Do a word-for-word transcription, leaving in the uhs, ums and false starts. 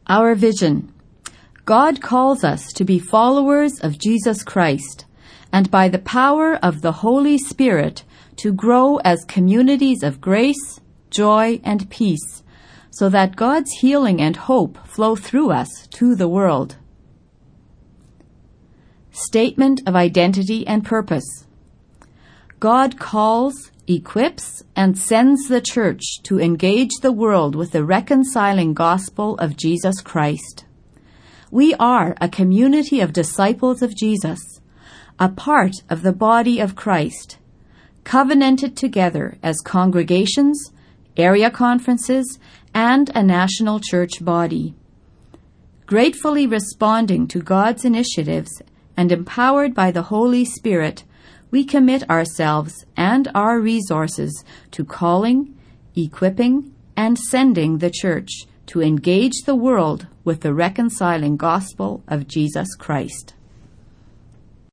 Our vision. God calls us to be followers of Jesus Christ, and by the power of the Holy Spirit to grow as communities of grace, joy, and peace, so that God's healing and hope flow through us to the world. Statement of identity and purpose. God calls, equips, and sends the church to engage the world with the reconciling gospel of Jesus Christ. We are a community of disciples of Jesus, a part of the body of Christ, covenanted together as congregations, area conferences, and a national church body. Gratefully responding to God's initiatives and empowered by the Holy Spirit, we commit ourselves and our resources to calling, equipping, and sending the church to engage the world with the reconciling gospel of Jesus Christ.